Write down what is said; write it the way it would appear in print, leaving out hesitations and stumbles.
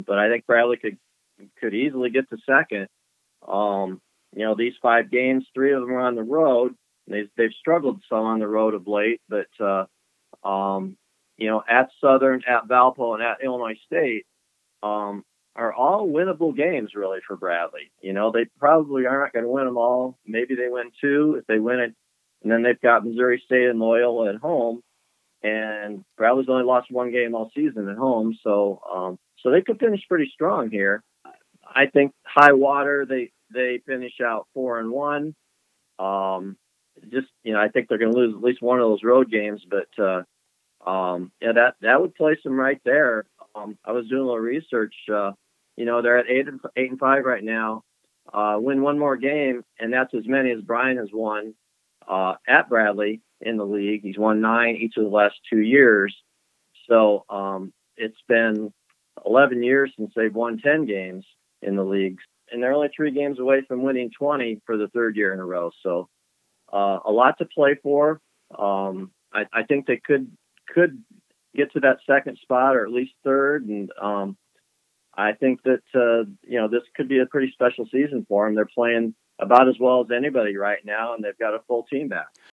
but I think Bradley could easily get to second. These 5 games, 3 of them are on the road. They've struggled some on the road of late, but at Southern, at Valpo, and at Illinois State are all winnable games really for Bradley. They probably aren't going to win them all. Maybe they win 2 if they win it, and then they've got Missouri State and Loyola at home. And Bradley's only lost 1 game all season at home, so they could finish pretty strong here. I think high water they finish out 4-1. I think they're going to lose at least one of those road games, but that would place them right there. I was doing a little research. They're at 8-5 right now. Win 1 more game, and that's as many as Brian has won at Bradley in the league. He's won 9 each of the last 2 years. So it's been 11 years since they've won 10 games in the league, and they're only 3 games away from winning 20 for the 3rd year in a row. So a lot to play for. I think they could get to that second spot or at least 3rd, and I think that this could be a pretty special season for them. They're playing about as well as anybody right now, and they've got a full team back.